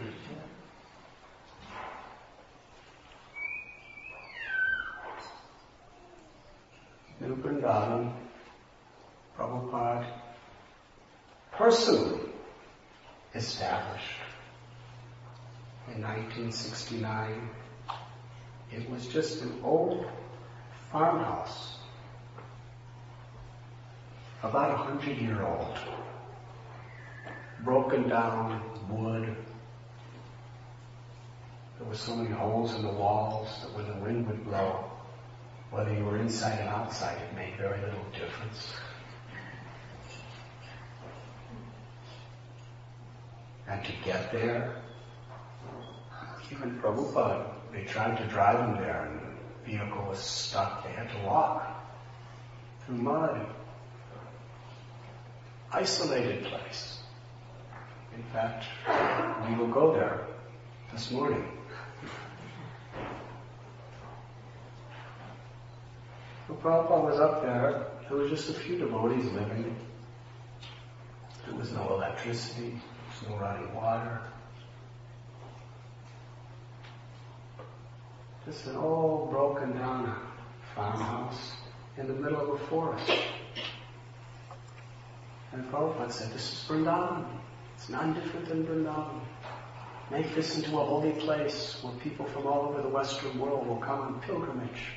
New Vrindavan, Prabhupada personally established in nineteen sixty-nine. It was just an old farmhouse, about a hundred year old, broken down wood. There were so many holes in the walls that when the wind would blow, whether you were inside and outside, it made very little difference. And to get there, even Prabhupada, they tried to drive him there and the vehicle was stuck. They had to walk through mud. Isolated place. In fact, we will go there this morning. When Prabhupada was up there, there was just a few devotees living. There was no electricity, there was no running water. Just an old broken down farmhouse in the middle of a forest. And Prabhupada said, this is Vrindavan. It's none different than Vrindavan. Make this into a holy place where people from all over the Western world will come on pilgrimage.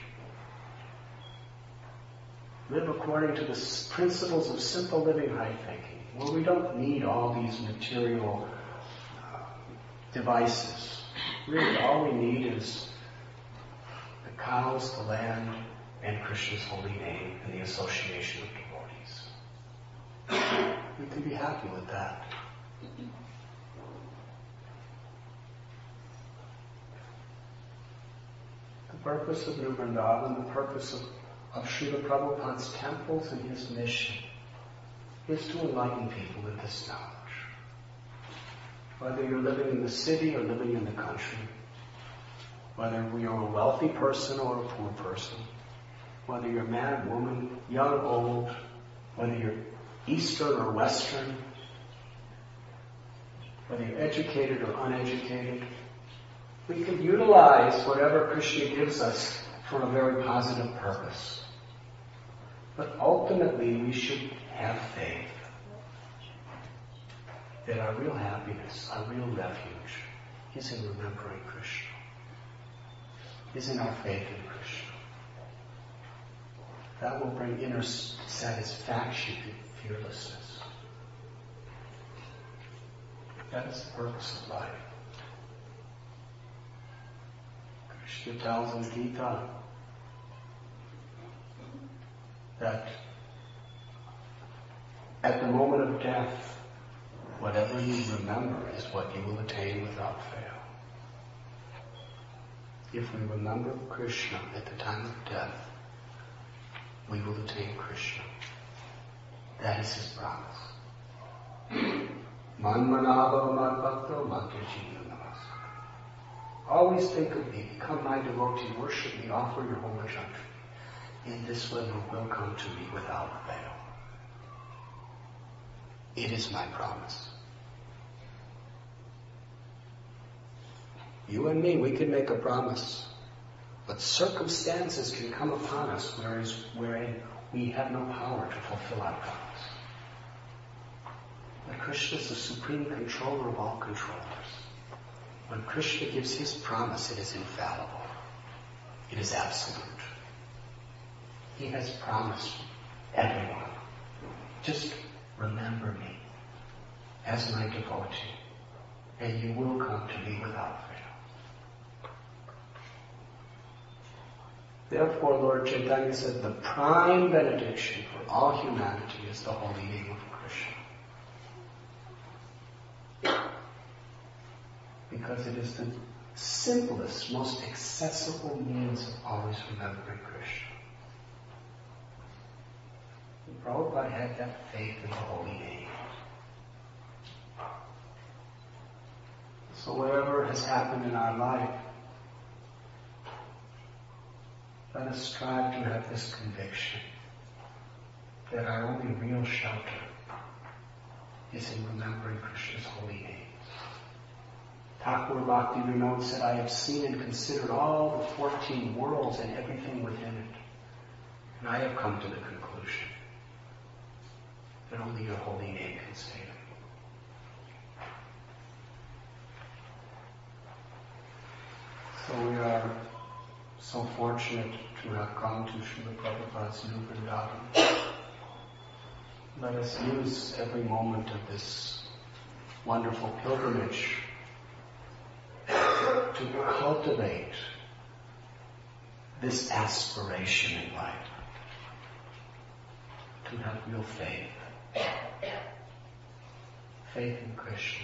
Live according to the principles of simple living, high thinking, where we don't need all these material uh, devices. Really, all we need is the cows, the land, and Krishna's holy name and the association of devotees. We can be happy with that. The purpose of New Vrindavan, the purpose of, of Srila Prabhupada's temples and his mission is to enlighten people with this knowledge. Whether you're living in the city or living in the country, whether you're a wealthy person or a poor person, whether you're man, woman, young, old, whether you're Eastern or Western, whether you're educated or uneducated, we can utilize whatever Krishna gives us for a very positive purpose. But ultimately, we should have faith that our real happiness, our real refuge, is in remembering Krishna, is in our faith in Krishna. That will bring inner satisfaction and fearlessness. That is the purpose of life. Krishna tells in Gita that at the moment of death, whatever you remember is what you will attain without fail. If we remember Krishna at the time of death, we will attain Krishna. That is his promise. Man manava mad bhakto matyajiva namas. Always think of me, become my devotee, worship me, offer your whole country. In this way you will come to me without fail. It is my promise. You and me, we can make a promise, but circumstances can come upon us whereas, wherein we have no power to fulfill our promise. But Krishna is the supreme controller of all controllers. When Krishna gives his promise, it is infallible. It is absolute. He has promised everyone, just remember me as my devotee, and you will come to me without fail. Therefore, Lord Chaitanya said the prime benediction for all humanity is the holy name of Krishna. Because it is the simplest, most accessible means of always remembering Krishna. Prabhupada had that faith in the holy name. So whatever has happened in our life, let us strive to have this conviction that our only real shelter is in remembering Krishna's holy name. Thakur Bhakti Vinod said, I have seen and considered all the fourteen worlds and everything within it, and I have come to the conclusion that only your holy name can save me. So we are so fortunate to have come to Srila Prabhupada's New Vrindavan. Let us use every moment of this wonderful pilgrimage to cultivate this aspiration in life, to have real faith. Faith in Krishna.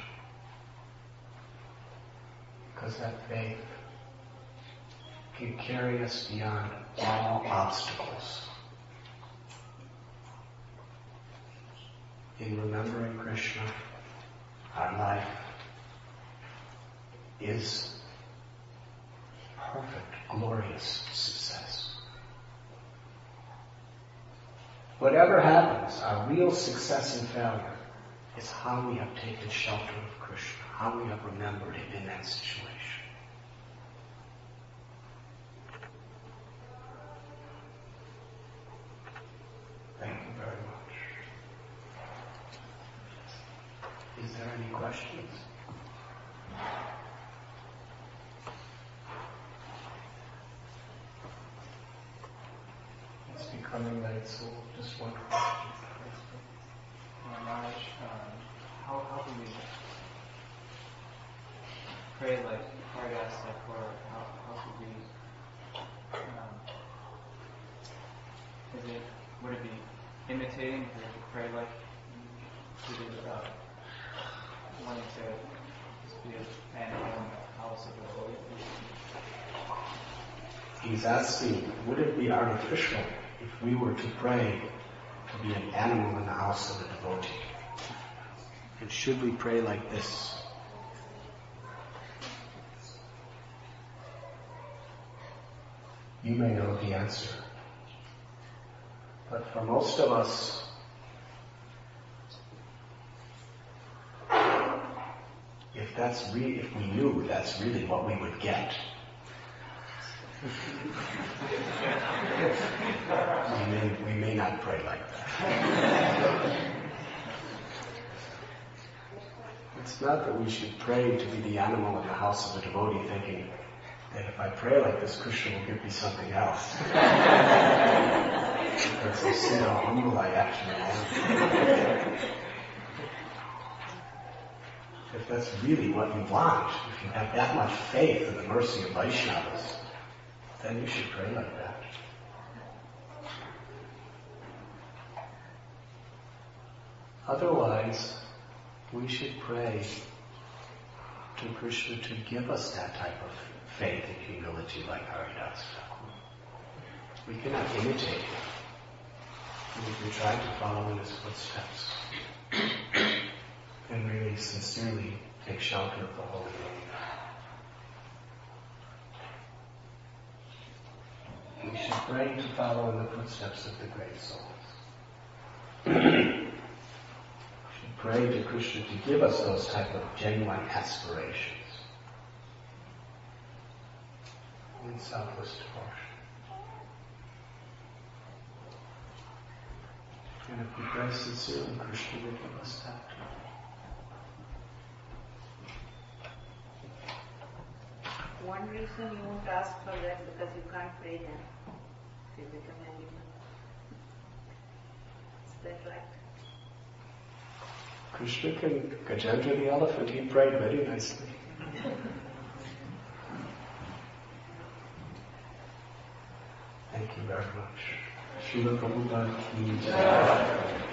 Because that faith can carry us beyond all obstacles. In remembering Krishna, our life is perfect, glorious success. Whatever happens, our real success and failure is how we have taken shelter of Krishna, how we have remembered him in that situation. Thank you very much. Is there any questions? It's becoming late, so just one question. Maharaj, um, how, how do we pray like Haridas, or how, how should we, um, is it, would it be imitating, or to pray like, to do, uh, wanting to just be an animal in the house of the Lord? He's asking, would it be artificial if we were to pray to be an animal in the house of a devotee? And should we pray like this? You may know the answer. But for most of us, if that's re- if we knew that's really what we would get, we may, we may not pray like that. It's not that we should pray to be the animal in the house of a devotee thinking that if I pray like this, Krishna will give me something else. Because they see how humble I actually am. If that's really what you want, if you have that much faith in the mercy of Vaishnavas, then you should pray like that. Otherwise, we should pray to Krishna to give us that type of faith and humility like Haridas Thakur. We cannot imitate him. We can try to follow in his footsteps and really sincerely take shelter of the holy name. We should pray to follow in the footsteps of the great souls. Pray to Krishna to give us those type of genuine aspirations in selfless devotion. And if we pray sincerely, Krishna will give us that too. One reason you won't ask for that because you can't pray them. If you become animal. Is that right? Krishna can, Gajendra the elephant, he prayed very nicely. Srila Prabhupada ki jai.